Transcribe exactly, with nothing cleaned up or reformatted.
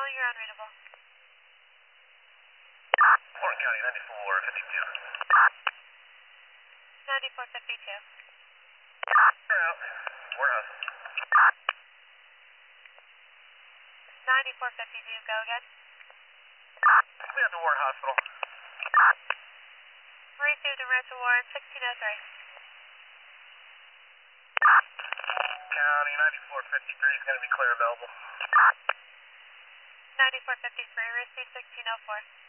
you're unreadable. Warren County, ninety-four fifty-two. ninety-four fifty-two. You're out. Warehouse. ninety-four fifty-two, go again. We have the War Hospital. Received a Rancho Warren, sixteen oh three. County, ninety-four fifty-three is going to be clear available. ninety-four fifty-three, received sixteen oh four.